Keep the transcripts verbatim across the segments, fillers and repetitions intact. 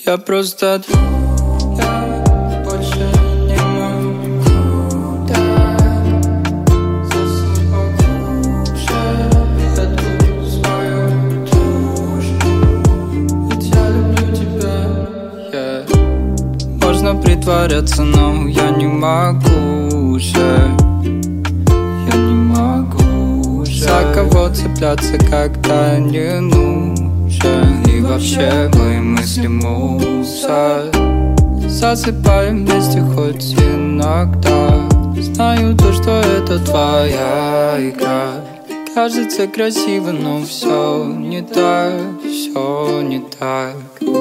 Я просто от... Я больше не могу, да. Засунь поглубже эту свою душу. Ведь я люблю тебя, yeah. Можно притворяться, но я не могу уже. Я не могу уже за кого цепляться, когда не нужен. И вообще мои мысли мусор. Засыпаем вместе хоть иногда. Знаю то, что это твоя игра. Кажется красиво, но все не так, все не так.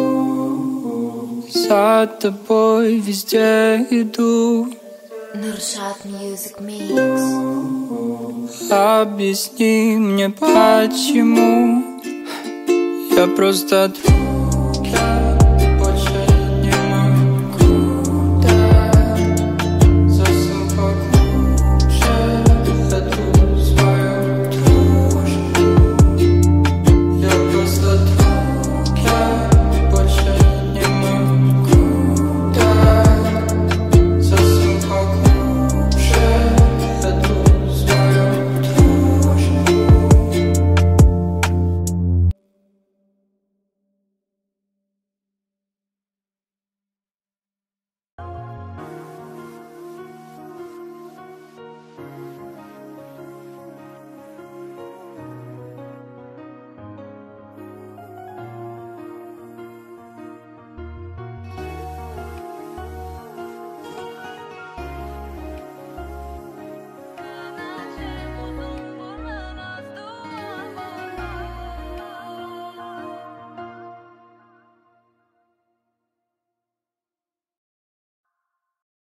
За тобой везде иду. Нуршат Music Mix. Объясни мне, почему я просто от...